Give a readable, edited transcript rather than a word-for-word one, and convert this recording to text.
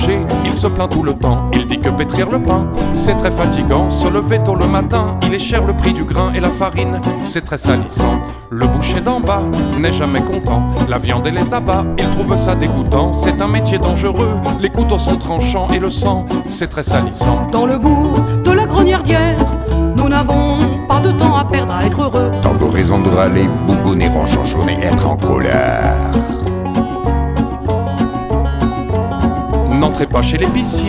Il se plaint tout le temps, il dit que pétrir le pain, c'est très fatigant. Se lever tôt le matin, il est cher le prix du grain et la farine, c'est très salissant. Le boucher d'en bas n'est jamais content, la viande et les abats, il trouve ça dégoûtant. C'est un métier dangereux, les couteaux sont tranchants et le sang, c'est très salissant. Dans le bourg de la Grognardière, nous n'avons pas de temps à perdre à être heureux. Tant de raisons de râler, bougonner, renchonchonner, être en colère. N'entrez pas chez l'épicier,